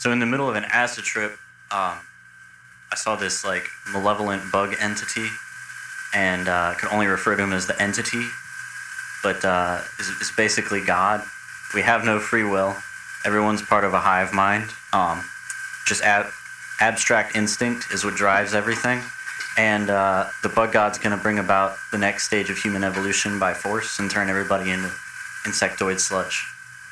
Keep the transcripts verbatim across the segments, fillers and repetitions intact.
So in the middle of an acid trip, um, I saw this like malevolent bug entity, and uh, could only refer to him as the entity, but uh, is, is basically God. We have no free will. Everyone's part of a hive mind. Um, just ab- abstract instinct is what drives everything. And uh, the bug god's going to bring about the next stage of human evolution by force and turn everybody into insectoid sludge.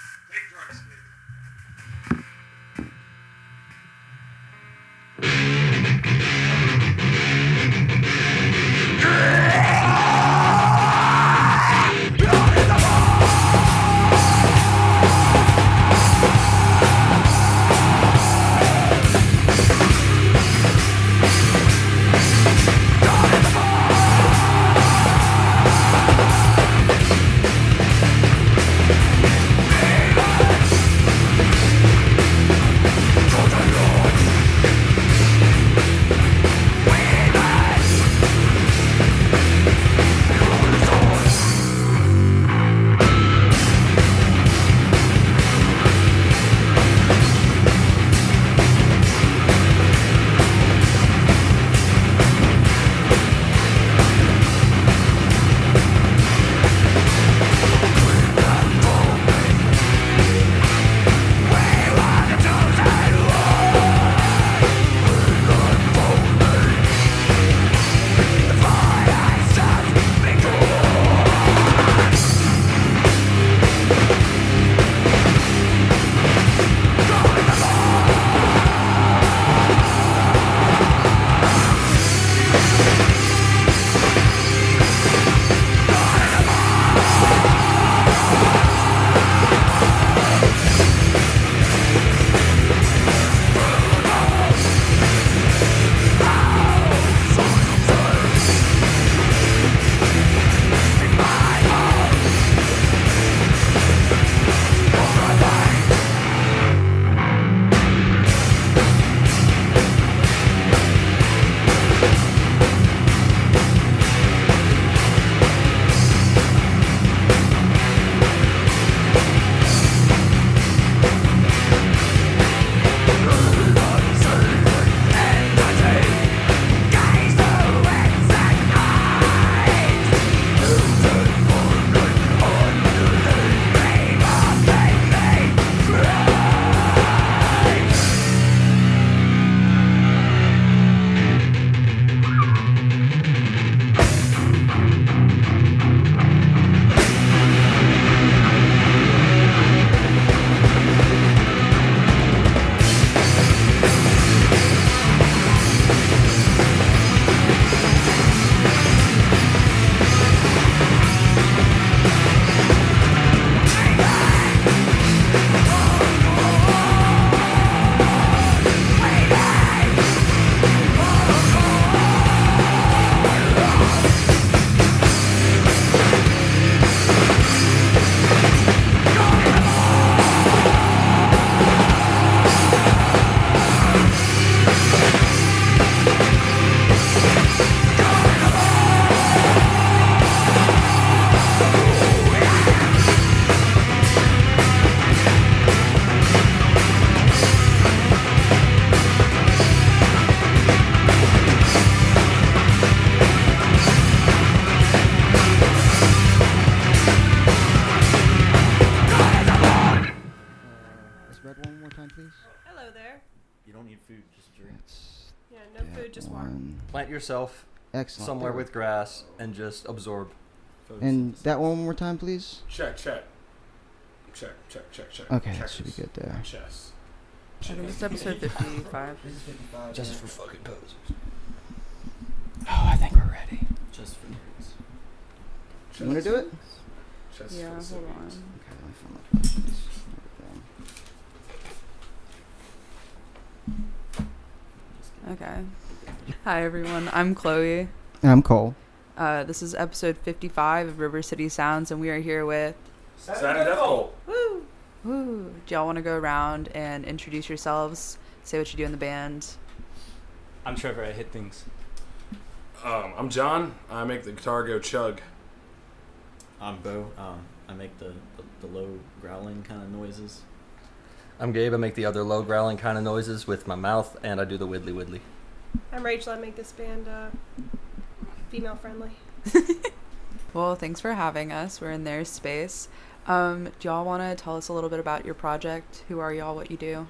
Plant yourself Excellent. somewhere with grass and just absorb. And that one more time, please. Check, check. Check, check, check, check. Okay, Checkers. that should be good there. Chess. I think it's episode fifty-five. Just for fucking posers. Oh, I think we're ready. Just for nerds. You want to do it? Chess Yeah, for the hold cities. on. Okay, let me find my questions. Okay. Hi, everyone. I'm Chloe. And I'm Cole. Uh, this is episode fifty-five of River City Sounds, and we are here with... Saturday Death Cult. Woo! Woo! Do y'all want to go around and introduce yourselves? Say what you do in the band. I'm Trevor. I hit things. Um, I'm John. I make the guitar go chug. I'm Bo. Um, I make the, the, the low growling kind of noises. I'm Gabe. I make the other low growling kind of noises with my mouth, and I do the widdly widdly. I'm Rachel. I make this band uh, female friendly. Well, thanks for having us. We're in their space. Um, do y'all want to tell us a little bit about your project? Who are y'all? What you do?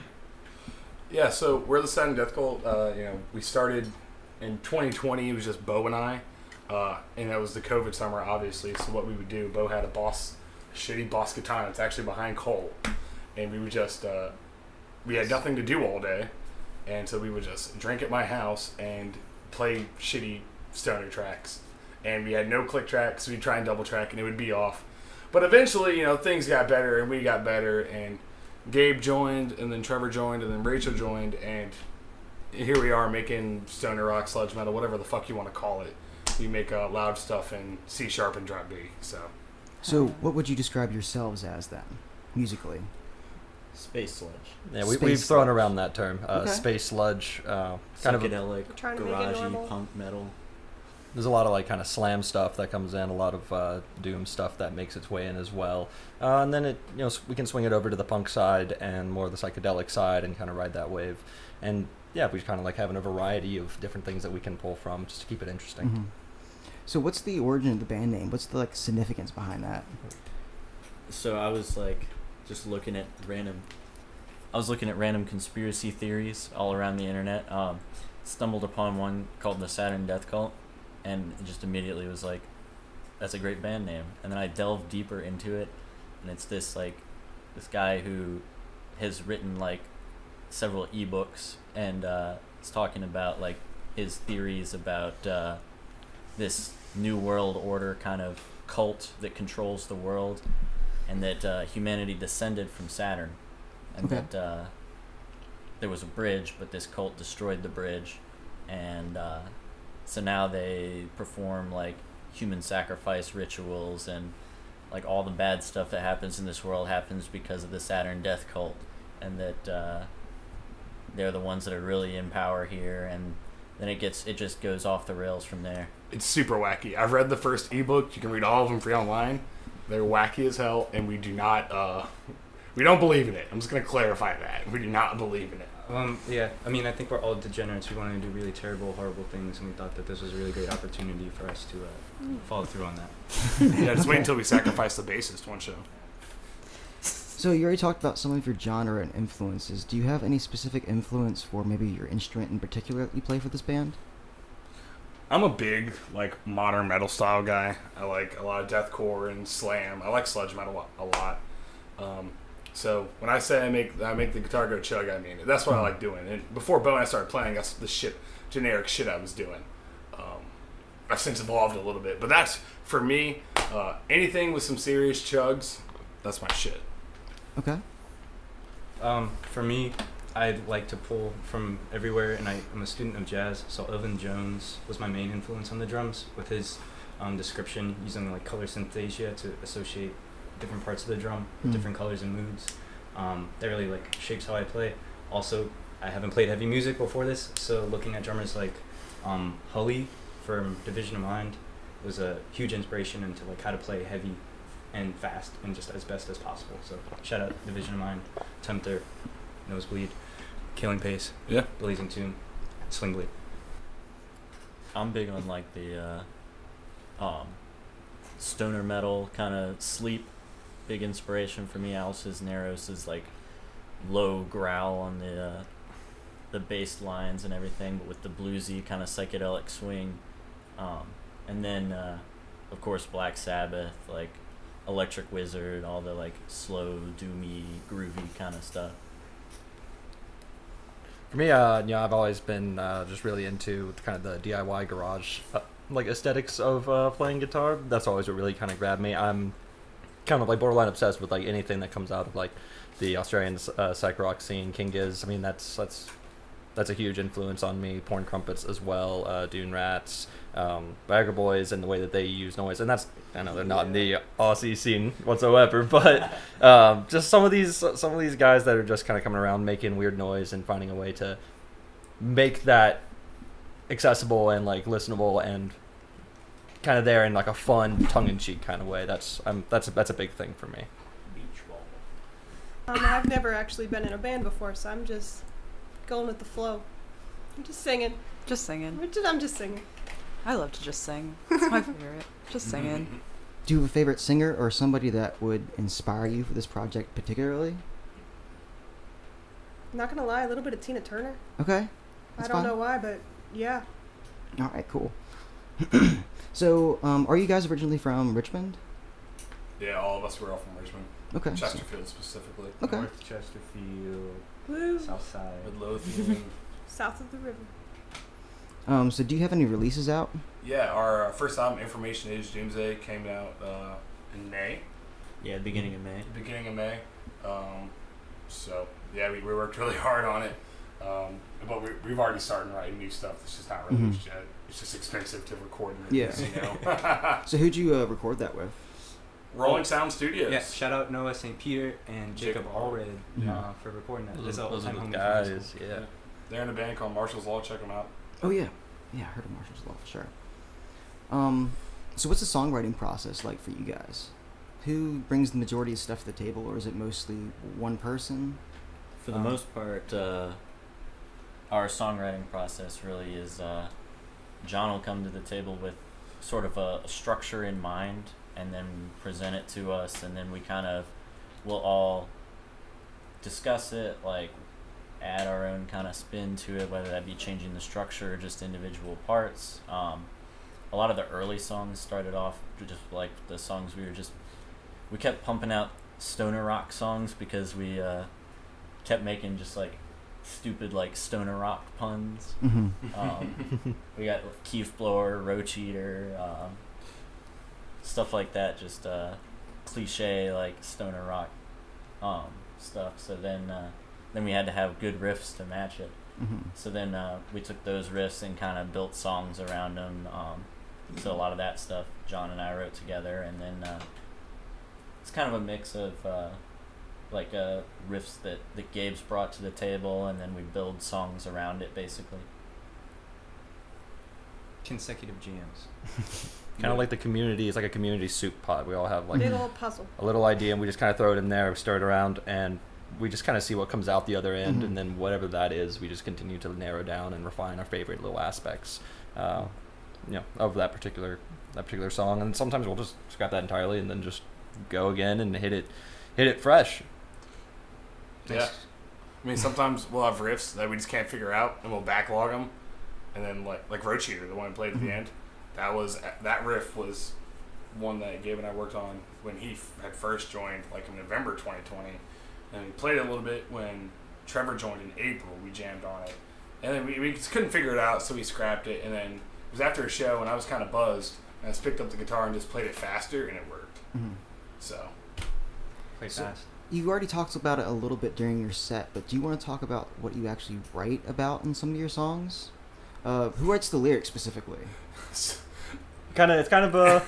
Yeah, so we're the Saturn Death Cult. Uh, you know, we started in twenty twenty. It was just Bo and I, uh, and that was the COVID summer, obviously. So what we would do, Bo had a Boss, shitty Boss Katana. It's actually behind Cole, and we would just uh, we had nothing to do all day, and so we would just drink at my house and play shitty stoner tracks. And we had no click tracks. So we'd try and double track, and it would be off. But eventually, you know, things got better, and we got better, and Gabe joined, and then Trevor joined, and then Rachel joined, and here we are making stoner rock, sludge metal, whatever the fuck you want to call it. We make uh, loud stuff in C sharp and drop B. So, So, what would you describe yourselves as then, musically? Space sludge. Yeah, we, Space we've thrown sludge. around that term. Uh, Okay. Space sludge, uh, kind of. A, Psychedelic, We're trying to make it normal. garagey, punk metal. there's a lot of like kind of slam stuff that comes in, a lot of uh, doom stuff that makes its way in as well, uh, and then it, you know, s- we can swing it over to the punk side and more the psychedelic side and kind of ride that wave. And yeah, we kind of like having a variety of different things that we can pull from just to keep it interesting. Mhm. So, what's the origin of the band name? What's the like significance behind that? So I was like just looking at random I was looking at random conspiracy theories all around the internet. Um, stumbled upon one called the Saturn Death Cult, and it just immediately was like, that's a great band name. And then I delved deeper into it, and it's this like this guy who has written like several ebooks, and uh, is talking about like his theories about uh, this new world order kind of cult that controls the world, and that uh, humanity descended from Saturn, and Okay. that uh, there was a bridge, but this cult destroyed the bridge, and uh, so now they perform like human sacrifice rituals, and like all the bad stuff that happens in this world happens because of the Saturn Death Cult, and that uh, they're the ones that are really in power here, and then it gets it just goes off the rails from there. it's super wacky. I've read the first ebook. You can read all of them free online. They're wacky as hell, and we do not, uh, we don't believe in it. I'm just going to clarify that. We do not believe in it. Um, yeah, I mean, I think we're all degenerates. We want to do really terrible, horrible things, and we thought that this was a really great opportunity for us to uh, follow through on that. Yeah, just wait until we sacrifice the bassist one show. So, you already talked about some of your genre and influences. Do you have any specific influence for maybe your instrument in particular that you play for this band? I'm a big, like, modern metal style guy. I like a lot of deathcore and slam. I like sludge metal a lot. Um, so when I say I make I make the guitar go chug, I mean it. That's what I like doing. And before Bo and I started playing, that's the shit, generic shit I was doing. Um, I've since evolved a little bit, but that's for me. Uh, anything with some serious chugs, that's my shit. Okay. Um, for me, I'd like to pull from everywhere, and I, I'm a student of jazz, so Elvin Jones was my main influence on the drums, with his um, description using like color synesthesia to associate different parts of the drum with Mm. different colors and moods. Um, that really like shapes how I play. Also, I haven't played heavy music before this, so looking at drummers like um, Hully from Division of Mind was a huge inspiration into like how to play heavy and fast and just as best as possible. So shout out Division of Mind, Tempter, Nosebleed, Killing Pace, Yeah. Blazing Tomb, Sling Blade. I'm big on like the uh, um, stoner metal kind of sleep. Big inspiration for me. Alice Cisneros is like low growl on the uh, the bass lines and everything, but with the bluesy kind of psychedelic swing. Um, and then uh, of course Black Sabbath, like Electric Wizard, all the like slow, doomy, groovy kind of stuff. For me, uh, you know, I've always been uh, just really into kind of the D I Y garage, uh, like aesthetics of uh, playing guitar. That's always what really kind of grabbed me. I'm kind of like borderline obsessed with like anything that comes out of like the Australian uh, psych rock scene. King Giz. I mean, that's that's that's a huge influence on me. Porn Crumpets as well. Uh, Dune Rats, um, Bagger Boys, and the way that they use noise. And that's, I know they're not in the Aussie scene whatsoever, but um, just some of these some of these guys that are just kind of coming around making weird noise and finding a way to make that accessible and like listenable and kind of there in like a fun tongue-in-cheek kind of way. That's um that's a, that's a big thing for me. Um, I've never actually been in a band before, so I'm just going with the flow. I'm just singing. Just singing. I'm just, I'm just singing. I love to just sing. It's my favorite. Just singing. Do you have a favorite singer or somebody that would inspire you for this project particularly? Not gonna lie, a little bit of Tina Turner. Okay. I That's don't fine. know why, but yeah. All right, cool. So, um, are you guys originally from Richmond? Yeah, all of us were all from Richmond, Okay. so- Chesterfield specifically. Okay. North Chesterfield, Woo. South Side. Midlothian. South of the river. Um, so do you have any releases out? Yeah, our uh, first album, Information Age Doomsday, came out uh, in May, Yeah, beginning of May. beginning of May. Um, so yeah, we, we worked really hard on it. Um, but we, we've already started writing new stuff. It's just not released yet. It's just expensive to record in Yeah. this, you know. So who'd you uh, record that with? Rolling Sound Studios. Yeah, shout out Noah Saint Peter and Jacob, Jacob Allred Yeah. uh, for recording that. Those, That's are- those are all-time the homie from guys. school. Yeah. They're in a band called Marshall's Law. Check them out. Oh yeah, yeah, I heard of Marshall's Law for sure. Um, so what's the songwriting process like for you guys? Who brings the majority of stuff to the table, or is it mostly one person? For the Um, most part, uh, our songwriting process really is uh, John will come to the table with sort of a, a structure in mind and then present it to us, and then we kind of will all discuss it, like add our own kind of spin to it, whether that be changing the structure or just individual parts. Um, a lot of the early songs started off just like the songs we were just, we kept pumping out stoner rock songs because we uh, kept making just like stupid like stoner rock puns. Mm-hmm. Um, we got Keef Blower, Roach Eater, um, stuff like that, just uh, cliche like stoner rock um, stuff. So then, uh, then we had to have good riffs to match it. Mm-hmm. So then uh, we took those riffs and kind of built songs around them. Um, so a lot of that stuff John and I wrote together, and then uh, it's kind of a mix of uh, like uh, riffs that, that Gabe's brought to the table, and then we build songs around it basically. Consecutive jams. Kind of like the community. It's like a community soup pot. We all have like Big old puzzle. a little idea, and we just kind of throw it in there, stir it around, and we just kind of see what comes out the other end, Mhm. and then whatever that is, we just continue to narrow down and refine our favorite little aspects, uh, you know, of that particular that particular song. And sometimes we'll just scrap that entirely and then just go again and hit it, hit it fresh. Yeah. I mean, sometimes we'll have riffs that we just can't figure out, and we'll backlog them, and then like like Roach Eater, the one we played at the Mhm. end, that was that riff was one that Gabe and I worked on when he f- had first joined, like in November twenty twenty, and we played it a little bit when Trevor joined in April. We jammed on it, and then we, we just couldn't figure it out, so we scrapped it. And then it was after a show, and I was kind of buzzed, and I just picked up the guitar and just played it faster, and it worked. Mm-hmm. So Play So- fast. You already talked about it a little bit during your set, but do you want to talk about what you actually write about in some of your songs? Uh, who writes the lyrics specifically? Kind of, it's kind of a.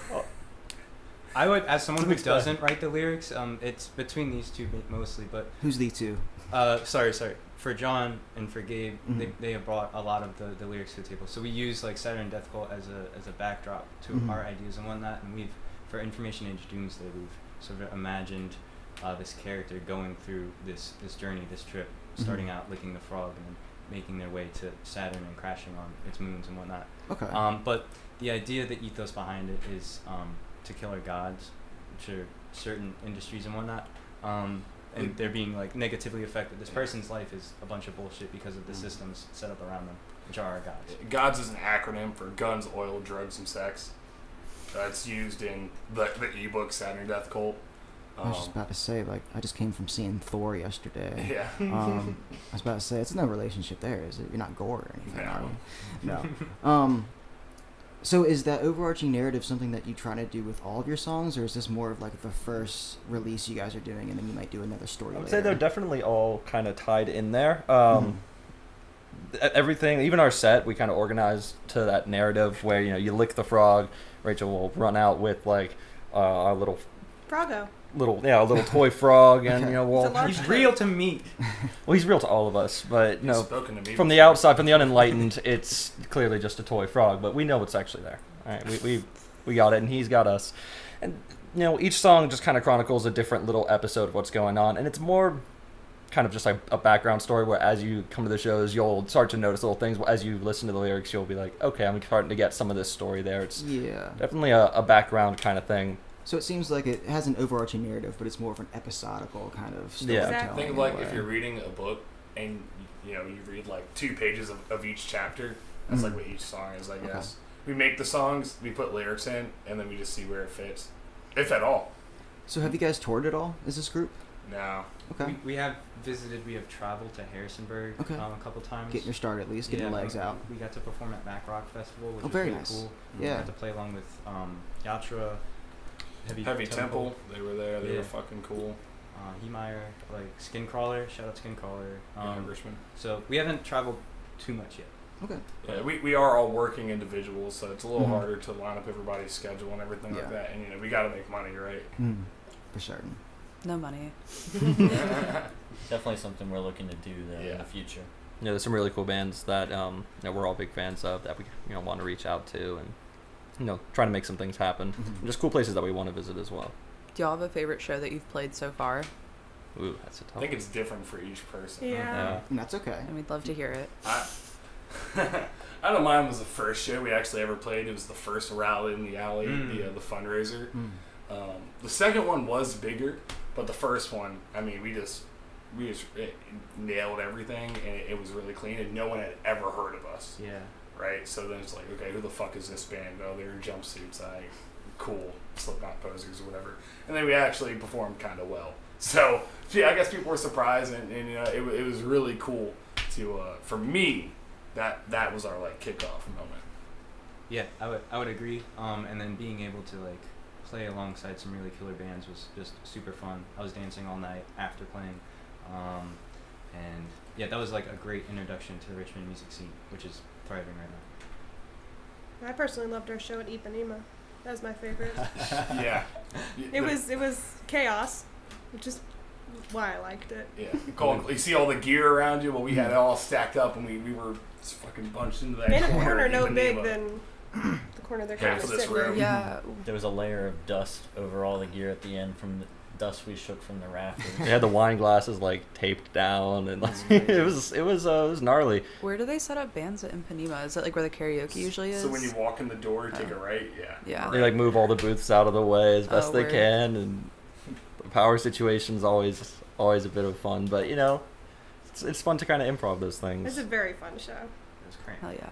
I would, as someone It's a who mixed bag. doesn't write the lyrics, um, it's between these two ma- mostly. But Who's the two? uh, sorry, sorry. For John and for Gabe, they, Mhm. they have brought a lot of the, the lyrics to the table. So we use like Saturn Death Cult as a as a backdrop to Mhm. our ideas and whatnot. And we've for Information Age Doomsday, we've sort of imagined uh, this character going through this this journey, this trip, starting Mhm. out licking the frog and then making their way to Saturn and crashing on its moons and whatnot. Okay. Um, but the idea, the ethos behind it is um, to kill our gods, which are certain industries and whatnot. Um, and they're being like negatively affected. This person's life is a bunch of bullshit because of the Mm. systems set up around them, which are our gods. GODS is an acronym for guns, oil, drugs, and sex. Uh, it's used in the, the ebook Saturn Death Cult. I was just Um, about to say, like, I just came from seeing Thor yesterday. yeah. Um, I was about to say, it's no relationship there, is it? You're not gore or anything, No. are you? No. Um, so is that overarching narrative something that you try to do with all of your songs, or is this more of like the first release you guys are doing, and then you might do another story I would later? say they're definitely all kind of tied in there. Um, th- Everything, even our set, we kind of organized to that narrative where, you know, you lick the frog, Rachel will run out with like uh, a little, Froggo. little, yeah, a little toy frog, and Okay. you know, It's a we'll, large He's toy. real to me. well, he's real to all of us, but He's no, spoken to me from the before. outside, from the unenlightened, it's clearly just a toy frog, but we know what's actually there. All right, we we we got it, and he's got us, and you know, each song just kind of chronicles a different little episode of what's going on, and it's more kind of just like a background story where as you come to the shows, you'll start to notice little things. As you listen to the lyrics, you'll be like, okay, I'm starting to get some of this story there. It's Yeah. definitely a, a background kind of thing. So it seems like it has an overarching narrative, but it's more of an episodical kind of Yeah. storytelling. Exactly. Think of like in a if way. you're reading a book and you know you read like two pages of, of each chapter. That's like Mhm. what each song is, I Okay. guess. We make the songs, we put lyrics in, and then we just see where it fits, if at all. So have you guys toured at all as this group? No. Okay. We, we have visited. We have traveled to Harrisonburg Okay. um, a couple times. Getting your start at least, getting Yeah, your legs we, out. We got to perform at Mac Rock Festival, which Oh, was very really nice. cool. Yeah. We got to play along with um, Yatra, Heavy, Heavy Temple, they were there. They Yeah. were fucking cool. uh, Hemeyer, like Skincrawler. Shout out Skincrawler. Um, Um, Richmond. so we haven't traveled too much yet. Okay. Yeah, we, we are all working individuals, so it's a little Mhm. harder to line up everybody's schedule and everything Yeah. like that. And you know, we got to make money, right? Mm, for certain. No money. Definitely something we're looking to do though in Yeah. the future. You know, there's some really cool bands that um, you know, we're all big fans of that we you know want to reach out to and you know try to make some things happen. Mhm. Just cool places that we want to visit as well. Do y'all have a favorite show that you've played so far? Ooh, that's a tough. I think it's different for each person. Yeah. Yeah. And that's okay. And we'd love to hear it. I, I know mine was the first show we actually ever played. It was the first Rally in the Alley, Mm. the uh, the fundraiser. Mm. Um, the second one was bigger, but the first one, I mean, we just we just it, nailed everything, and it, it was really clean, and no one had ever heard of us, Yeah. right? So then it's like, okay, who the fuck is this band? Oh, they're in jumpsuits. I cool, Slipknot posers or whatever. And then we actually performed kind of well. So yeah, I guess people were surprised, and, and you know, it, wa- it was really cool to uh, for me. That that was our like kickoff moment. Yeah, I would I would agree. Um, and then being able to like play alongside some really killer bands was just super fun. I was dancing all night after playing, um, and yeah, that was like a great introduction to the Richmond music scene, which is thriving right now. I personally loved our show at Ipanema. That was my favorite. Yeah, It was it was chaos, which is why I liked it. Yeah, Cole, you see all the gear around you. Well, we had it all stacked up, and we, we were just fucking bunched into that And a corner. corner at no Ipanema. big than the corner they're kind Half of of this sitting room. in. Yeah. There was a layer of dust over all the gear at the end from the dust we shook from the rafters. They had the wine glasses like taped down and like, it was it was uh, it was gnarly. Where do they set up bands at Impanema? Is it like where the karaoke usually is? So when you walk in the door, you take Oh. a right. Yeah. Yeah. They like move all the booths out of the way as best Oh, they word. can, and the power situation's always always a bit of fun. But you know, it's, it's fun to kind of improv those It's things. a very fun show. It was great. Hell yeah.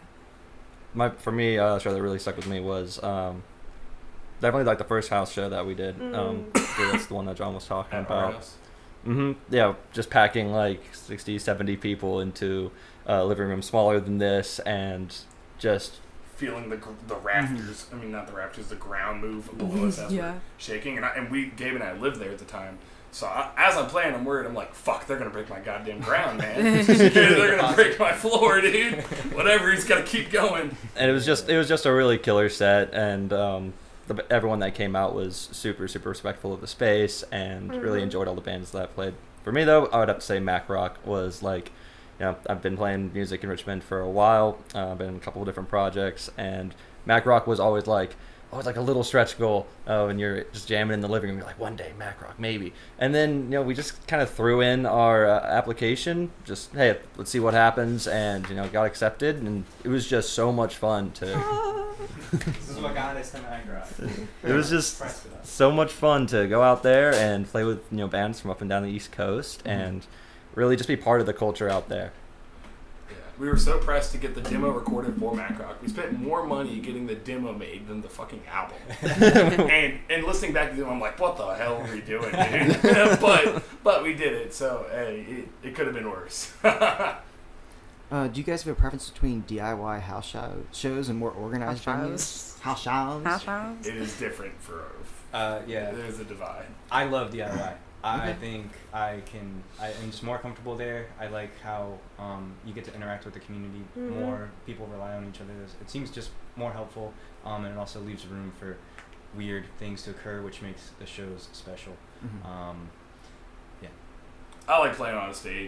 My for me, uh, a show that really stuck with me was um, definitely like the first house show that we did. Um, Mm. yeah, that's the one that John was talking At our about. house. hmm Yeah, just packing like sixty, seventy people into a living room smaller than this, and just Feeling the gr- the rafters. I mean, not the rafters. The ground move below us as Yeah. we're shaking. And I, and we, Gabe and I lived there at the time. So I, as I'm playing, I'm worried. I'm like, fuck, they're gonna break my goddamn ground, man. They're gonna break my floor, dude. Whatever. He's gotta keep going. and it was just it was just a really killer set, and um, the, everyone that came out was super super respectful of the space and really Mhm. enjoyed all the bands that I played. For me though, I would have to say Mac Rock was like, you know, I've been playing music in Richmond for a while. Uh, I've been in a couple of different projects, and Mac Rock was always like always like a little stretch goal. Oh, and you're just jamming in the living room, you're like, one day Mac Rock maybe. And then you know we just kind of threw in our uh, application, just hey, let's see what happens, and you know got accepted, and it was just so much fun to. This is what got us to Mac Rock. It was just Impressed with us. so much fun to go out there and play with you know bands from up and down the East Coast, Mhm. and really just be part of the culture out there. Yeah. We were so pressed to get the demo recorded for Mac Rock. We spent more money getting the demo made than the fucking album. and and listening back to them, I'm like, what the hell are we doing, dude? but but we did it. So hey, it, it could have been worse. Uh, do you guys have a preference between D I Y house show, shows and more organized House venues? House shows. House shows? It is different for. Uh, yeah. There's a divide. I love D I Y. I Okay. think I can. I am just more comfortable there. I like how um, you get to interact with the community Mhm. more. People rely on each other. It seems just more helpful, um, and it also leaves room for weird things to occur, which makes the shows special. Mhm. Um, I like playing on a stage.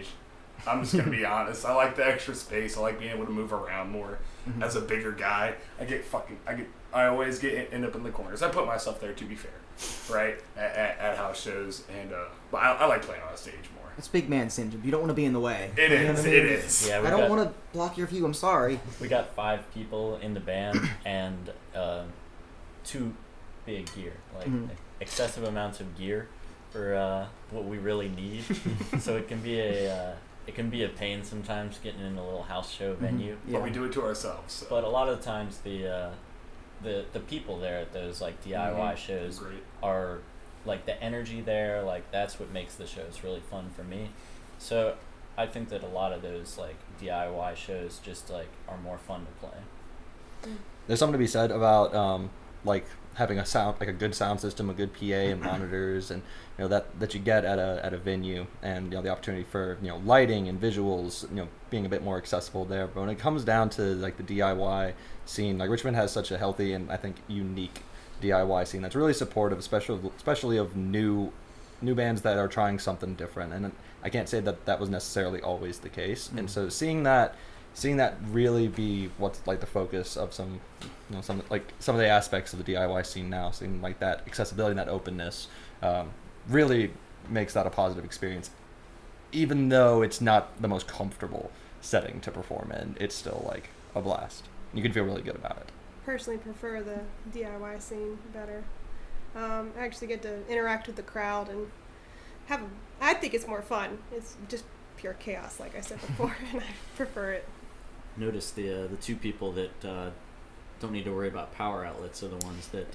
I'm just gonna be honest. I like the extra space. I like being able to move around more. Mhm. As a bigger guy, I get fucking. I get. I always get end up in the corners. I put myself there to be fair, right? At, at, at house shows, and uh, but I, I like playing on a stage more. It's big man syndrome. You don't want to be in the way. It You know is. what I mean? It is. Yeah, we I don't got, want to block your view. I'm sorry. we got five people in the band and uh, two big gear, like Mhm. excessive amounts of gear for uh, what we really need. So it can be a uh, it can be a pain sometimes getting in a little house show venue. Yeah. But we do it to ourselves. So. But a lot of the times the uh, the the people there at those like D I Y Mhm. shows Great. are like the energy there, like that's what makes the shows really fun for me. So I think that a lot of those like D I Y shows just like are more fun to play. There's something to be said about um, like having a sound, like a good sound system, a good P A and monitors, and you know that that you get at a at a venue, and you know the opportunity for you know lighting and visuals, you know being a bit more accessible there. But when it comes down to like the D I Y scene, like Richmond has such a healthy and I think unique D I Y scene that's really supportive, especially especially of new new bands that are trying something different. And I can't say that that was necessarily always the case. Mm. And so seeing that seeing that really be what's like the focus of some you know some like some of the aspects of the D I Y scene now, seeing like that accessibility and that openness um, really makes that a positive experience, even though it's not the most comfortable setting to perform in. It's still like a blast. You can feel really good about it. Personally prefer the D I Y scene better. Um, I actually get to interact with the crowd and have. A, I think it's more fun. It's just pure chaos, like I said before, and I prefer it. Notice the uh, the two people that uh, don't need to worry about power outlets are the ones that. Uh,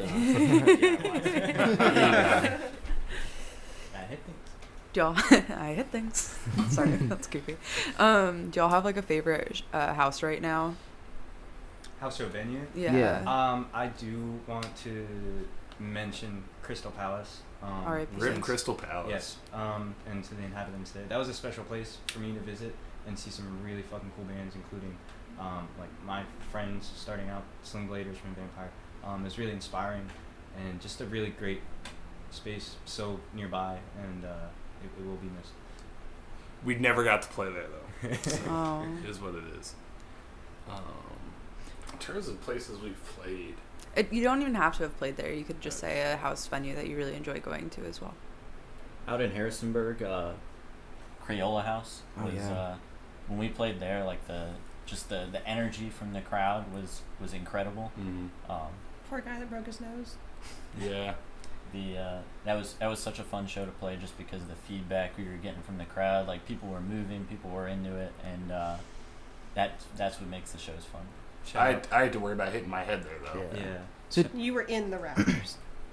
yeah. I hit things. Do y'all? I hit things. Sorry, that's creepy. Um, do y'all have like a favorite uh, house right now? House show venue. Yeah. Yeah. Um, I do want to mention Crystal Palace. Um, R I P. Rip since- Crystal Palace. Yes. Um, and to the inhabitants there. That was a special place for me to visit and see some really fucking cool bands, including um, like my friends starting out, Sling Blade, Richmond Vampire. Um, it was really inspiring and just a really great space, so nearby, and uh, it, it will be missed. We never got to play there though. Oh. It is what it is. Um, in terms of places we've played, It, you don't even have to have played there. You could just say a house venue that you really enjoy going to as well. Out in Harrisonburg, uh, Crayola House Oh, was yeah. uh, when we played there. Like the just the, the energy from the crowd was was incredible. mm-hmm. Um, Poor guy that broke his nose. yeah, the uh, that was that was such a fun show to play just because of the feedback we were getting from the crowd. Like people were moving, people were into it, and uh, that that's what makes the shows fun. I I had to worry about hitting my head there though. Yeah. Yeah. So You were in the Raptors.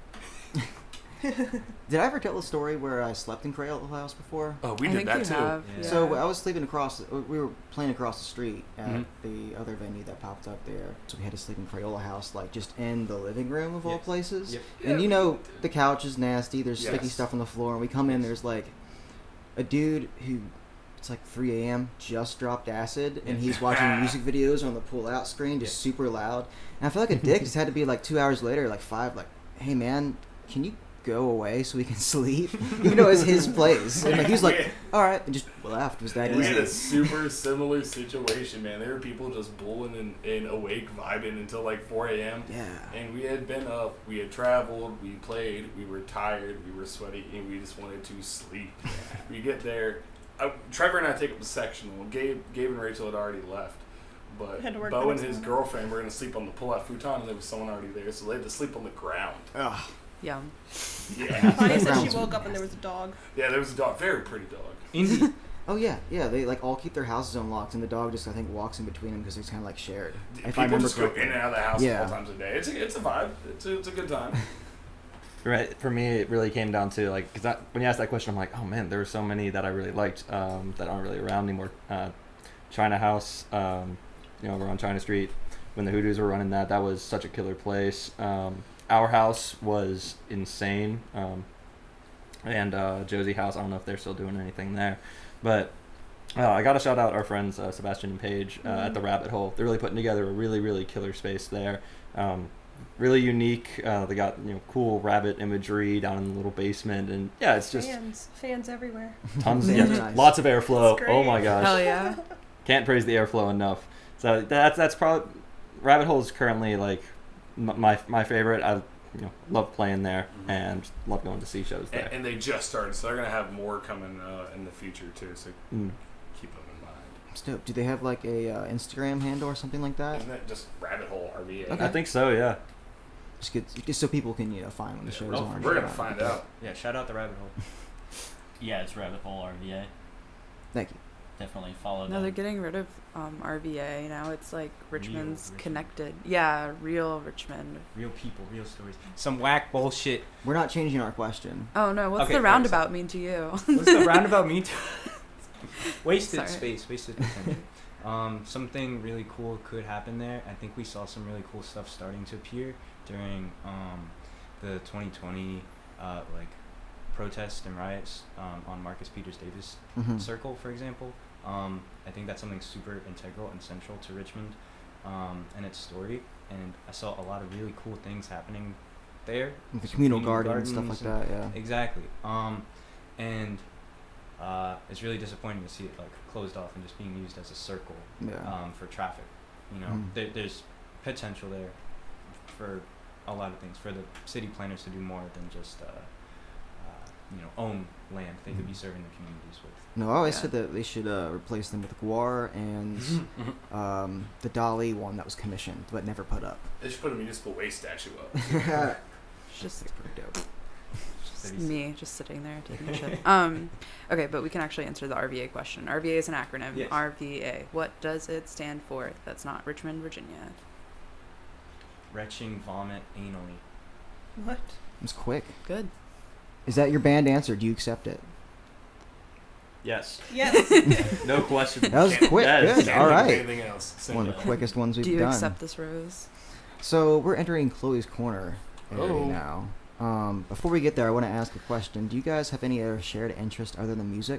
did I ever tell the story where I slept in Crayola House before? Oh, we I did think that you too. have, Yeah. So I was sleeping across. We were playing across the street at Mhm. the other venue that popped up there. So we had to sleep in Crayola House, like just in the living room of all Yes. places. Yep. And you know the couch is nasty. There's sticky Yes. stuff on the floor. And we come in. There's like a dude who it's like three a.m. just dropped acid, and Yeah. he's watching music videos on the pull-out screen, just Yeah. super loud. And I feel like a dick. Just had to be like two hours later, like five, like, hey man, can you go away so we can sleep? Even though it was his place. And like he was like, all right, and just left. It was that We had a easy. super similar situation, man. There were people just bulling and, and awake, vibing until like four a.m. Yeah. And we had been up, we had traveled, we played, we were tired, we were sweaty, and we just wanted to sleep. We get there. Uh, Trevor and I take up the sectional. Gabe, Gabe and Rachel had already left. But Had to work Bo the and next his morning. girlfriend were going to sleep on the pull-out futon, and there was someone already there, so they had to sleep on the ground. Ugh. Yum. Yeah. Bonnie said she Browns woke were up and there was a dog. Yeah, there was a dog. Very pretty dog. Indy. Oh yeah, yeah. They like all keep their houses unlocked, and the dog just I think walks in between them because it's kind of like shared. If People I remember just go correctly. in and out of the house Yeah. all times a day. It's a, it's a vibe. It's a, it's a good time. Right. For me, it really came down to like, cause I, when you asked that question, I'm like, oh man, there were so many that I really liked um, that aren't really around anymore. Uh, China House, um, you know, over on China Street, when the Hoodoos were running that, that was such a killer place. Um, Our House was insane, um, and uh, Josie House. I don't know if they're still doing anything there, but uh, I gotta shout out our friends uh, Sebastian and Paige uh, at the Rabbit Hole. They're really putting together a really, really killer space there. Um, really unique. Uh, they got, you know, cool rabbit imagery down in the little basement, and yeah, it's just Fans, fans everywhere. tons, Yeah, yeah, nice. lots of airflow. That's Oh great. my gosh, Hell yeah. can't praise the airflow enough. So that's that's probably Rabbit Hole is currently like m- my my favorite. I you know love playing there Mhm. and love going to see shows there. And, and they just started, so they're gonna have more coming uh, in the future too. So Mm. keep them in mind. It's dope. Do they have like a uh, Instagram handle or something like that? Isn't that just Rabbit Hole R V A? Okay. I think so. Yeah. Just, good, just so people can, you know, find when the Yeah, show's we're- on. we're gonna find out. Yeah, shout out the rabbit hole. Yeah, it's Rabbit Hole R V A. Thank you. Definitely follow No, them. they're getting rid of um, R V A now. It's like Richmond's Richmond. connected. Yeah, real Richmond. Real people, real stories. Some whack bullshit. We're not changing our question. Oh no, what's Okay, the sorry, roundabout mean to you? What's the roundabout mean to? Wasted Sorry. space, wasted potential. Um, something really cool could happen there. I think we saw some really cool stuff starting to appear during um, the twenty twenty uh, like protests and riots um, on Marcus Peters Davis Mhm. Circle, for example. Um, I think that's something super integral and central to Richmond um, and its story. And I saw a lot of really cool things happening there. With the Some communal community garden and stuff like gardens that, yeah. Exactly. Um, and uh, it's really disappointing to see it like closed off and just being used as a circle Yeah. um, for traffic. You know, Mhm. there, there's potential there for a lot of things for the city planners to do more than just uh, uh, you know own land. They could be Mhm. serving the communities with. No, I always Yeah. said that they should uh, replace them with Guar and um, the Dolly one that was commissioned but never put up. They should put a municipal waste statue up. It's just, That's pretty dope. just That'd be me just sitting there taking a shit. Um, okay, but we can actually answer the R V A question. R V A is an acronym. Yes. R V A. What does it stand for? That's not Richmond, Virginia. Retching vomit anally. What? It was quick. Good. Is that your band answer? Do you accept it? Yes. Yes. No question. That was Can't- quick. that is- Good. Can't All think of right. Anything else? Same One of the thing. quickest ones we've Do you done. accept this rose? So we're entering Chloe's corner area Oh. now. Um, before we get there, I want to ask a question. Do you guys have any other shared interest other than music?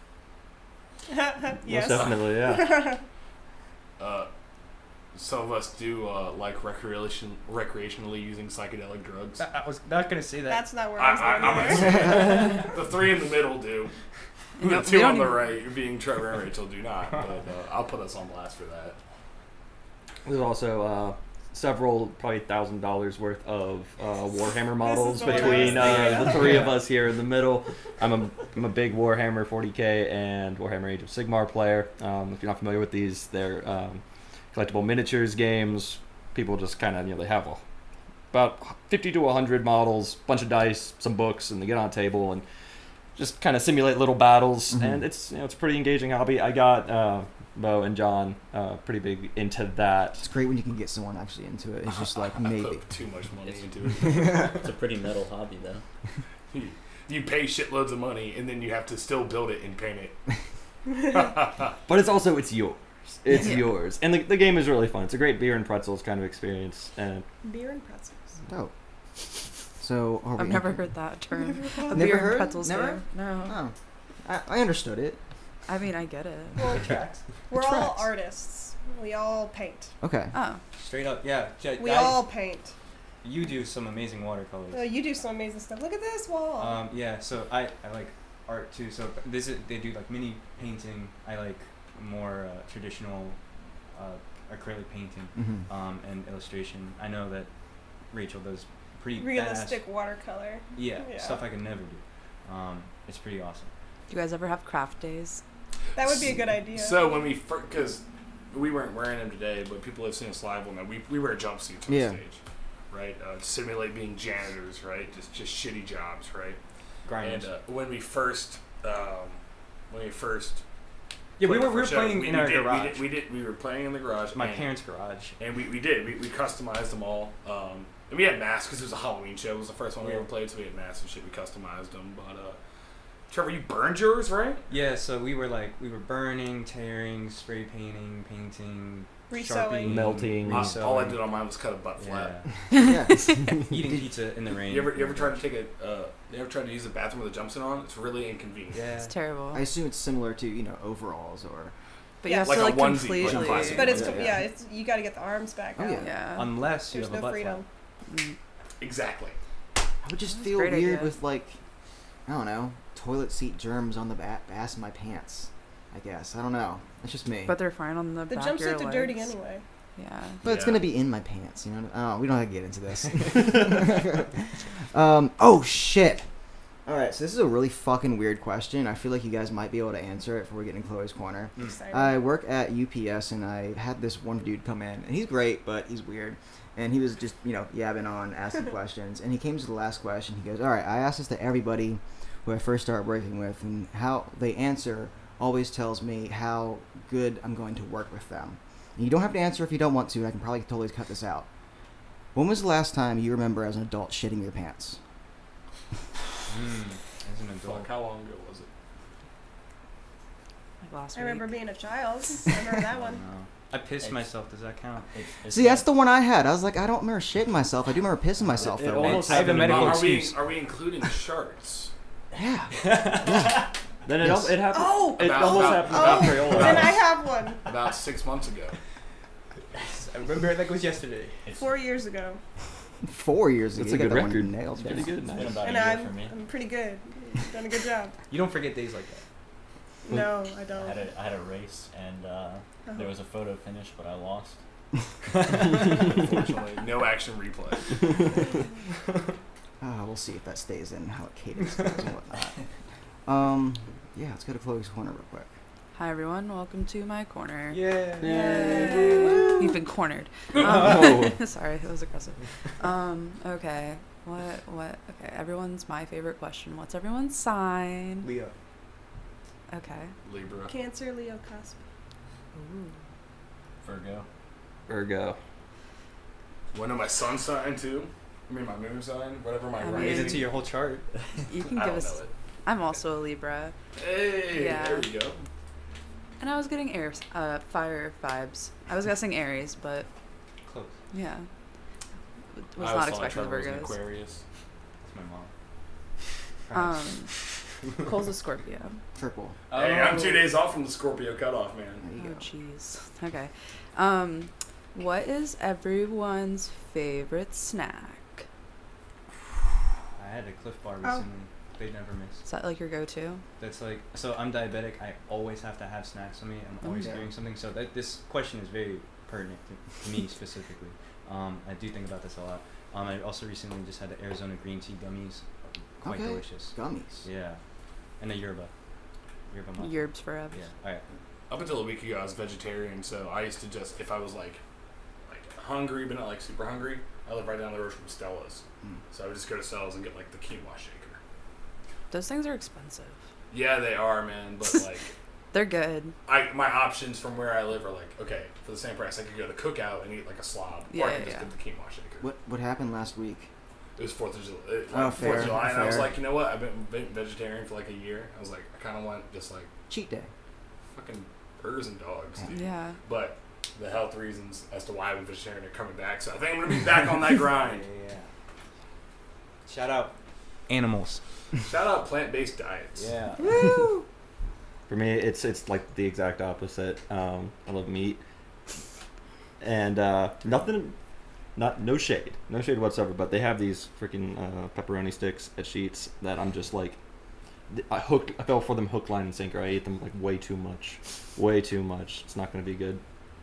Most yes. definitely. Yeah. Uh, some of us do uh, like recreation, recreationally using psychedelic drugs. I was not gonna say that. That's not where I, I was going I, I'm either. gonna say the three in the middle do. No, The we two don't on the even- right, being Trevor and Rachel, do not. But uh, I'll put us on blast for that. There's also uh, several, probably thousand dollars worth of uh, Warhammer models the one I was between uh, thinking the of. three of us here in the middle. I'm a I'm a big Warhammer forty K and Warhammer Age of Sigmar player. Um, if you're not familiar with these, they're um, collectible miniatures games. People just kind of you know they have a, about fifty to one hundred models, bunch of dice, some books, and they get on a table and just kind of simulate little battles. Mhm. And it's you know it's a pretty engaging hobby. I got uh, Bo and John uh, pretty big into that. It's great when you can get someone actually into it. It's just like I maybe. put too much money It's- into it. It's a pretty metal hobby, though. you, you pay shitloads of money and then you have to still build it and paint it. But it's also it's yours. It's Yeah. yours, and the, the game is really fun. It's a great beer and pretzels kind of experience. And Beer and pretzels. Dope. So are we I've never entering- heard that term. A Never beer heard? and pretzels Never? game. No. Oh, I, I understood it. I mean, I get it. Well, Tracks. we're all tracks. artists. We all paint. Okay. Oh. Straight up, yeah. J- We I- all paint. You do some amazing watercolors. Uh, you do some amazing stuff. Look at this wall. Um, yeah, so I, I like art too. So this is they do like mini painting. I like more uh, traditional uh, acrylic painting Mm-hmm. um, and illustration. I know that Rachel does pretty Realistic badass- watercolor. yeah, Yeah. stuff I could never do. Um, it's pretty awesome. Do you guys ever have craft days? That would be a good idea. So when we first, because we weren't wearing them today, but people have seen us live on that. We we wear jumpsuits on Yeah. stage, right? Uh, to simulate being janitors, right? Just just shitty jobs, right? Grinders. And uh, when we first, um, when we first, yeah, we played were the we were first show, playing we, in we our did, garage. We did, we did. We were playing in the garage. My and, parents' garage. And we, we did. We, we customized them all. Um, and we had masks because it was a Halloween show. It was the first one we Yeah. ever played, so we had masks and shit. We customized them. But uh, Trevor, you burned yours, right? Yeah, so we were like we were burning, tearing, spray painting, painting, Resewing. Sharpie, Melting. Uh, resewing. all I did on mine was cut a butt flat. Yeah. Yeah. Eating pizza in the rain. You ever you ever tried to take a uh, you ever tried to use the bathroom with a jumpsuit on? It's really inconvenient. Yeah. It's terrible. I assume it's similar to you know overalls or. But Yeah, you have like to a like onesie, like a completely. classic But it's Yeah, yeah, yeah. it's you got to get the arms back Oh, out. yeah. Yeah. Unless you There's have a no butt freedom. Mm. Exactly. I would just That's a feel great weird idea. with like, I don't know, toilet seat germs on the ba- ass of my pants. I guess I don't know. That's just me. But they're fine on the, The back of your jumpsuits are dirty legs. anyway. Yeah. But it's Yeah. gonna be in my pants, you know. Oh, we don't have to get into this. um. Oh shit. All right. So this is a really fucking weird question. I feel like you guys might be able to answer it before we get in Chloe's corner. Excited. I work at U P S, and I had this one dude come in, and he's great, but he's weird. And he was just, you know, yabbing on, asking questions. And he came to the last question. He goes, "All right, I asked this to everybody who I first started working with, and how they answer always tells me how good I'm going to work with them. And you don't have to answer if you don't want to. I can probably totally cut this out. When was the last time you remember as an adult shitting your pants?" Mm, as an adult. Fuck, how long ago was it? Like last I week. remember being a child. I remember that Oh, one. no. I pissed It's- myself. Does that count? It's, it's See, that's the one I had. I was like, I don't remember shitting myself. I do remember pissing myself, It- it though. almost I have a happened to medical me. Are we, excuse. are we including sharts? Yeah. Yeah. Then it, Yes. al- it happened. Oh! It About- almost about- happened Oh, about Crayola. then I have one. About six months ago. I remember it like it was yesterday. it's, Four years ago. Four years ago. That's You a got good that one record. nailed. It's pretty down. good. it's been Nice. about And a year I'm, for me. I'm pretty good. Done a good job. You don't forget days like that. No, I I don't. had a I had a race and uh, Uh-huh. there was a photo finish, but I lost. Unfortunately, no action replay. Ah, we'll see if that stays in, how it caters goes and whatnot. Um, yeah, let's go to Chloe's corner real quick. Hi everyone, welcome to my corner. Yeah. Yay. You've been cornered. Um, Oh. sorry, that was aggressive. Um, okay. What what okay, everyone's my favorite question. What's everyone's sign? Leo. Okay. Libra. Cancer, Leo, cusp. Ooh. Virgo. Virgo. When am my sun sign too? I mean my moon sign, whatever my I mean- rising. Is it to your whole chart? You can I give don't us know it. I'm also a Libra. Hey, Yeah. there we go. And I was getting air uh fire vibes. I was guessing Aries, but Close. yeah. Was I not always thought expecting the Trevor was an Virgos. Aquarius. That's my mom. Um Cole's a Scorpio. Triple. Hey, I'm two Oh. days off from the Scorpio cutoff, man. There you Oh go. jeez. Okay. Um what is everyone's favorite snack? I had a Cliff Bar Oh. recently. They never miss. Is that like your go-to? That's like so. I'm diabetic. I always have to have snacks on me. I'm always Okay. carrying something. So that this question is very pertinent to, to me specifically. Um, I do think about this a lot. Um, I also recently just had the Arizona green tea gummies. Quite Okay. delicious. Gummies. Yeah, and a yerba. Yerba mate. Yerbs forever. Yeah. All right. Up until a week ago, I was vegetarian, so I used to just, if I was like, like hungry but not like super hungry, I live right down the road from Stella's, Mm. so I would just go to Stella's and get like the quinoa shaker. Those things are expensive. Yeah, they are, man, but like, They're good. I my options from where I live are like, okay, for the same price, I could go to Cookout and eat like a slob, Yeah, or I could yeah, just yeah. get the quinoa shaker. What What happened last week? It was Fourth of July, it, Oh, like, Fourth fair, of July, and I was fair. like, you know what? I've been, been vegetarian for like a year. I was like, I kind of want just like Cheat day. fucking burgers and dogs, dude. Yeah. But the health reasons as to why I'm vegetarian are coming back, so I think I'm gonna be back on that grind. Yeah. Shout out animals. Shout out plant-based diets. Yeah. Woo! For me, it's it's like the exact opposite. Um, I love meat, and uh, nothing, not no shade, no shade whatsoever. But they have these freaking uh, pepperoni sticks at Sheets that I'm just like, I hooked. I fell for them hook, line, and sinker. I ate them like way too much, way too much. It's not gonna be good.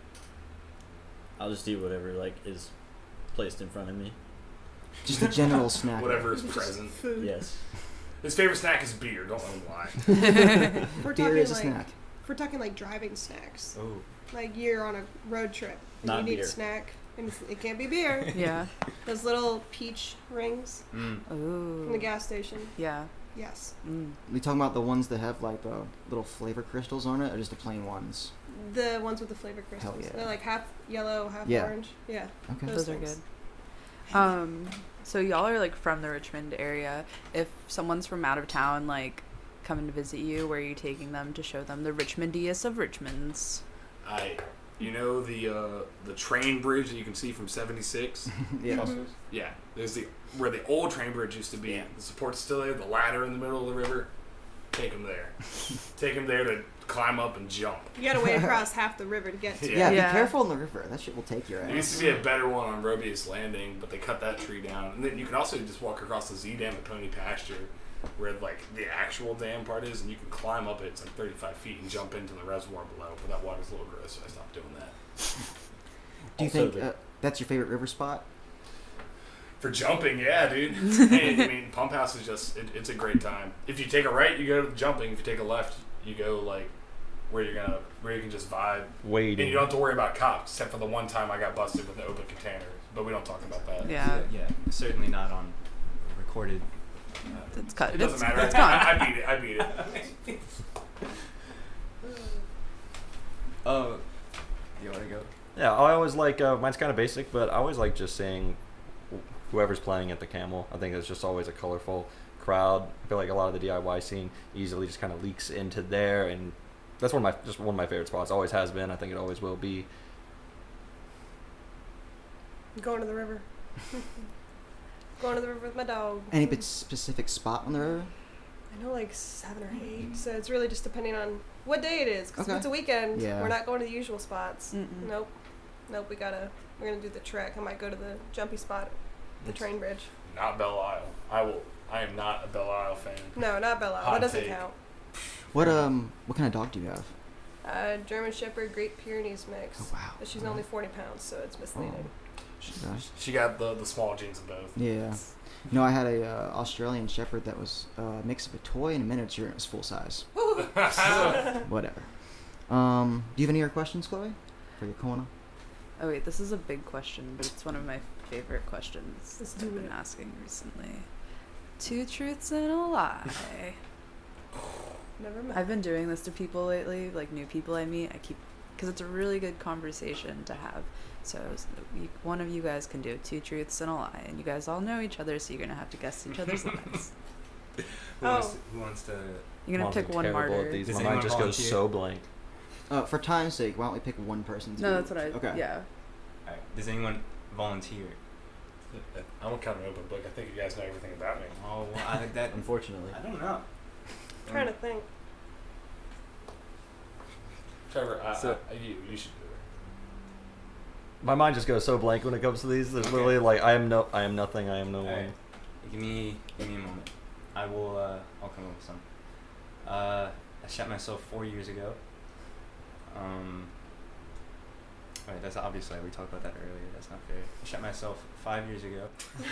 I'll just eat whatever like is placed in front of me. Just a general snack. Whatever is present. Food. Yes. His favorite snack is beer. Don't let him lie. If we're Beer talking is a like, snack. if we're talking like driving snacks, Oh. like you're on a road trip and Not you need beer. a snack, and it's, it can't be beer. Yeah. Those little peach rings Mm. from the Ooh. gas station. Yeah. Yes. Mm. We talking about the ones that have like uh, little flavor crystals on it, or just the plain ones? The ones with the flavor crystals. yeah. They're like half yellow, half Yeah. orange. Yeah. Okay. Those Those are things. good. Um, so y'all are like from the Richmond area. If someone's from out of town, like coming to visit you, where are you taking them to show them the Richmondiest of Richmonds? I, you know the uh, the train bridge that you can see from seventy-six. Yeah. Mhm. Yeah, there's the where the old train bridge used to be. Yeah. The support's still there. The ladder in the middle of the river. take them there. Take them there to climb up and jump. You gotta wade across half the river to get to it. Yeah, Yeah. be careful in the river. That shit will take your There used ass. to be a better one on Robius Landing, but they cut that tree down. And then you can also just walk across the Z Dam at Pony Pasture, where like the actual dam part is, and you can climb up it. It's like thirty-five feet and jump into the reservoir below. But that water's a little gross, so I stopped doing that. Do you Also think the- uh, that's your favorite river spot? For jumping, yeah, dude. Hey, I mean, Pump House is just, it, it's a great time. If you take a right, you go to the jumping. If you take a left, you go, like, where you're gonna, where you can just vibe. And Waiting. you don't have to worry about cops, except for the one time I got busted with the open container. But we don't talk about that. Yeah, yeah, certainly not on recorded. Uh, it's cut. It It's, doesn't matter. it's gone. I, I beat it. I beat it. Oh, you want to go? Yeah, I always like, uh, mine's kind of basic, but I always like just seeing wh- whoever's playing at the Camel. I think it's just always a colorful crowd. I feel like a lot of the D I Y scene easily just kind of leaks into there, and that's one of my just one of my favorite spots. Always has been. I think it always will be. Going to the river. Going to the river with my dog. Any p- specific spot on the river? I know like seven or eight, so it's really just depending on what day it is. Because Okay. if it's a weekend, Yeah. we're not going to the usual spots. Mm-mm. Nope. Nope, we gotta, we're gonna do the trek. I might go to the jumpy spot, the train bridge. Not Belle Isle. I will. I am not a Belle Isle fan. No, not Belle Isle. Hot That doesn't take. count. What um what kind of dog do you have? Uh, German Shepherd, Great Pyrenees mix. Oh wow. But she's only forty pounds, so it's misleading. Gosh. She got the, the small genes of both. Yeah. No, I had a uh, Australian Shepherd that was uh, a mix of a toy and a miniature. And it was full size. Whatever. Um, do you have any other questions, Chloe? For your corner? Oh wait, this is a big question, but it's one of my favorite questions Let's that do I've been it. asking recently. Two truths and a lie. Never mind. I've been doing this to people lately, like new people I meet. I keep, because it's a really good conversation to have. So s- you, one of you guys can do two truths and a lie, and you guys all know each other, so you're gonna have to guess each other's lies. Who, Oh. wants to, who wants to? You're gonna Mom's pick one terrible at martyr. these. Does My mind anyone just goes volunteer? so blank. Uh, for time's sake, why don't we pick one person? To No, do- that's what I. Okay. Yeah. Alright, does anyone volunteer? I'm a kind of open book. I think you guys know everything about me. Oh, well, I, that Unfortunately. I don't know. trying to think. Trevor, I, So- I, you, you should do it. My mind just goes so blank when it comes to these. There's literally like I am no, I am nothing. I am no Alright. one. Give me, give me a moment. I will. Uh, I'll come up with some. Uh, I shot myself four years ago. Um. Alright, that's obviously we talked about that earlier. That's not fair. I shot myself five years ago.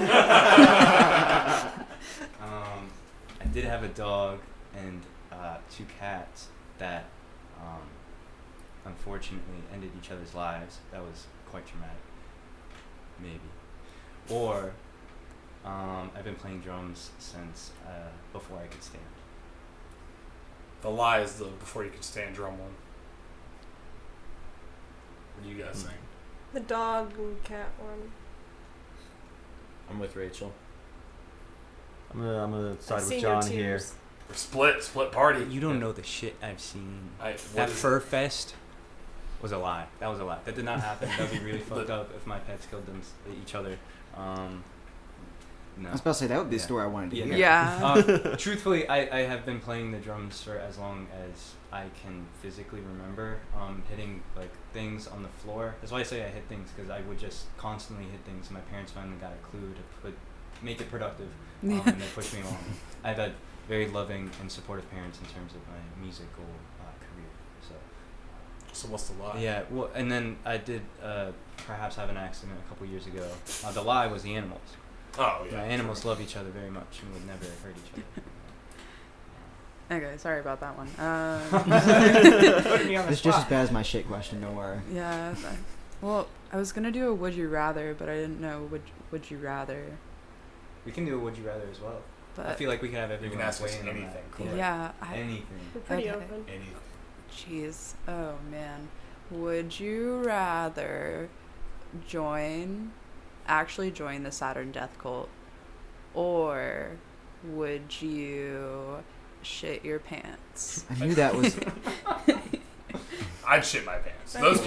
um, I did have a dog and uh, two cats that, um, unfortunately ended each other's lives. That was quite traumatic. Maybe. Or, um, I've been playing drums since uh, before I could stand. The lie is the before you could stand drum one. What do you guys think? The dog and cat one. I'm with Rachel. I'm gonna, I'm gonna side I've with seen your John here. tears. We're split, split party. You don't know the shit I've seen. I, what That is fur fest was a lie. That was a lie. That did not happen. That would be really fucked up if my pets killed them each other. Um, no. I was about to say that would be the Yeah. story I wanted to Yeah, hear. no. Yeah. Um, truthfully, I, I have been playing the drums for as long as I can physically remember. Um, hitting like things on the floor. That's why I say I hit things, because I would just constantly hit things. My parents finally got a clue to put make it productive, um, Yeah. and they pushed me along. I've had very loving and supportive parents in terms of my musical uh, career. So So what's the lie? yeah, well, and then I did uh, perhaps have an accident a couple years ago. Uh, the lie was the animals. Oh yeah. My animals love each other very much and would never hurt each other. Okay, sorry about that one. Um, Putting me on the It's just as spot. bad as my shit question. Don't worry. yeah. I- Well, I was gonna do a would you rather, but I didn't know would would you rather. We can do a would you rather as well. But I feel like we can have You everyone can ask weigh us in on anything. that. Cool. yeah, I, Anything. We're pretty Okay. open. Anything. Jeez. Oh man. Would you rather join actually join the Saturn Death Cult, or would you shit your pants? I knew that was. I'd shit my pants. Those people,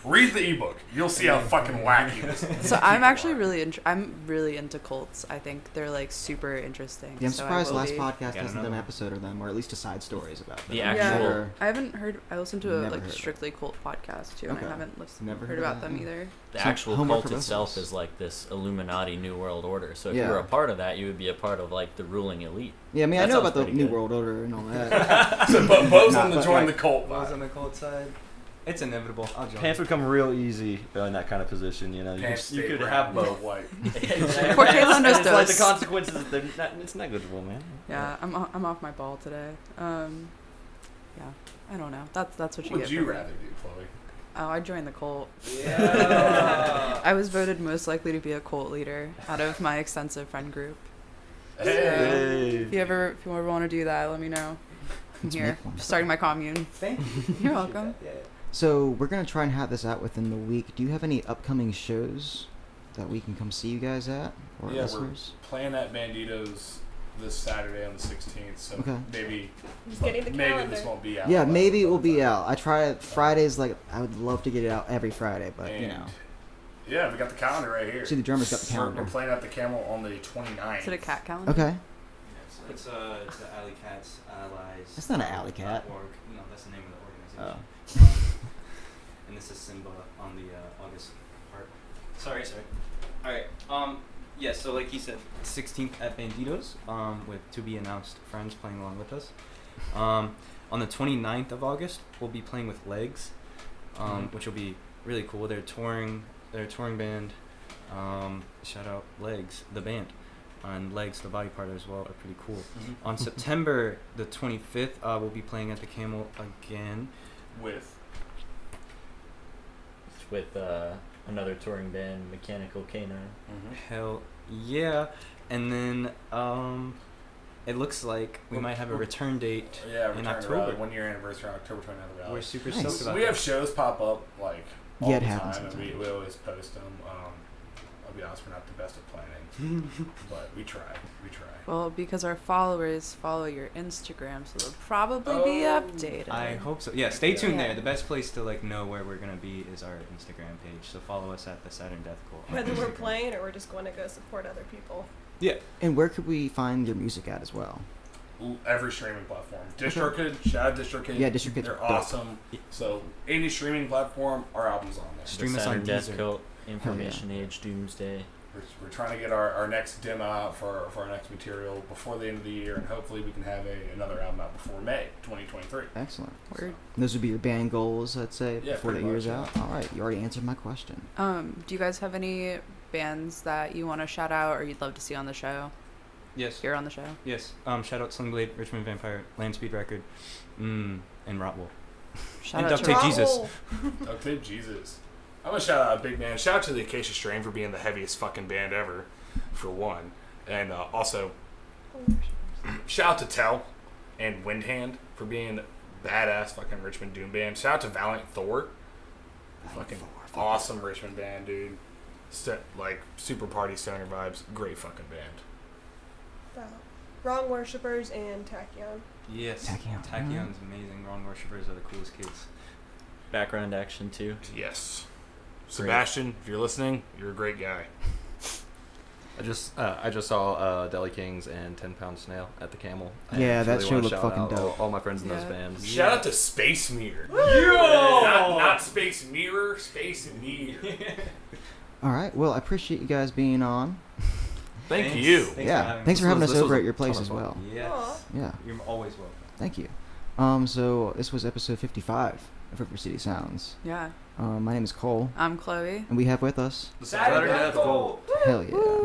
Read the ebook. You'll see how fucking wacky this is. So I'm actually really int- I'm really into cults. I think they're like super interesting. Yeah, I'm so I surprised will last be. podcast Got hasn't done another an one. episode of them, or at least a side stories about them. The Yeah. actual. Never- I haven't heard. I listened to a Never like heard of strictly cult podcast too, and Okay. I haven't listened, Never heard heard of about that, them yeah. either. The So, actual homework cult for itself business. is like this Illuminati New World Order. So if Yeah. you were a part of that, you would be a part of like the ruling elite. Yeah, I mean, I That know sounds about the pretty New good. World Order and all that. So Bo, Bo's Nah, on the but, join like- the cult Bo's vibe. on the cold side. It's inevitable. I'll join. Pants would come real easy in that kind of position, you know. You Pants could, you stay could brown, have no both. white. Porque And los it's like the dos. consequences, they're not, it's negligible, man. Yeah, I'm o- I'm off my ball today. Um, yeah, I don't know. That's that's what you What get. would you from me. rather do, Chloe? Oh, I joined the cult. Yeah. I was voted most likely to be a cult leader out of my extensive friend group. Hey. If you ever if you ever want to do that, let me know. I'm Let's here, make one. starting my commune. Thank you. You're welcome. Yeah. So we're gonna try and have this out within the week. Do you have any upcoming shows that we can come see you guys at, or Yeah, we're listeners? playing at Banditos this Saturday on the sixteenth, so Okay. maybe Just getting the maybe calendar. this won't be out. Yeah, by- maybe it by will the be time. out. I try it Fridays. Like I would love to get it out every Friday, but you And, know, Yeah, we got the calendar right here. see the drummers got the We're, calendar. we're playing at the Camel on the twenty-ninth. Is it a cat calendar? Okay. It's uh, it's the Alley Cats Allies. That's not an alley cat. Org. No, that's the name of the Oh. organization. Um, and this is Simba on the uh, August part. Sorry, sorry. All right. Um. Yeah. So like he said, sixteenth at Banditos. Um, with to be announced friends playing along with us. Um, on the twenty-ninth of August, we'll be playing with Legs, um, which will be really cool. They're touring. They're a touring band. Um, shout out Legs, the band. And Legs, the body part as well, are pretty cool. Mm-hmm. On September the twenty-fifth, uh, we'll be playing at the Camel again. with With uh, another touring band, Mechanical Canine. Hell yeah. And then um, it looks like we Well, might have a well, return date yeah, in Return to October. Raleigh, one year anniversary on October twenty-ninth of Raleigh. We're super Nice. stoked about we that. have shows pop up like all Yeah, it the happens time, and we, sometimes. we always post them. Um, I'll be honest, we're not the best at planning, but we try. We try. Well, because our followers follow your Instagram, so they'll probably be Oh. updated. I hope so. Yeah, stay tuned Yeah. there. The best place to like know where we're gonna be is our Instagram page. So follow us at the Saturn Death Cult. on Whether we're Instagram. playing or we're just going to go support other people. Yeah. And where could we find your music at as well? L- Every streaming platform. DistroKid, shout out DistroKid. Yeah, DistroKid's They're dope. awesome. So any streaming platform, our album's on there. Stream the us on Saturn Death Deezer. Cult, Information Age, Doomsday. We're, we're trying to get our, our next demo out for, for our next material before the end of the year, and hopefully we can have a, another album out before May twenty twenty-three. Excellent. Word. Those would be your band goals, I'd say, Yeah, before the pretty year's much, out. All right, you already answered my question. Um, do you guys have any bands that you want to shout out or you'd love to see on the show? Yes. Here on the show? Yes. Um, shout out Slingblade, Richmond Vampire, Landspeed Record, mm, and Rotwell. Shout And out Duct to Tape Rob. Jesus. Raul. Duct Tape Jesus. I'm gonna shout out a big man. Shout out to the Acacia Strain for being the heaviest fucking band ever, for one. And uh, also, shout out to Tell and Windhand for being badass fucking Richmond Doom band. Shout out to Valiant Thor. Fucking awesome Richmond band, dude. St- like, super party stoner vibes. Great fucking band. Uh, Wrong Worshippers and Tachyon. Yes. Tachyon. Tachyon's amazing. Wrong Worshippers are the coolest kids. Background action too. Yes. Sebastian, if you're listening, you're a great guy. I just uh, I just saw uh, Deli Kings and Ten Pound Snail at the Camel. and Yeah, just that really show wanna looked shout fucking out dope. All, all my friends in those Yeah. bands. Shout out to Space Meter. Yo! Not, not Space Mirror, Space Meter. All right, well, I appreciate you guys being on. Thank Thanks. you. Thanks yeah, for having thanks us. for having This us was- over this at your was a ton place of as fun. well. Yes. Aw. Yeah, You're always welcome. thank you. Um, so this was episode fifty-five of River City Sounds. Yeah. Um, my name is Cole, I'm Chloe. and we have with us. The Saturday Death Cult. Hell yeah.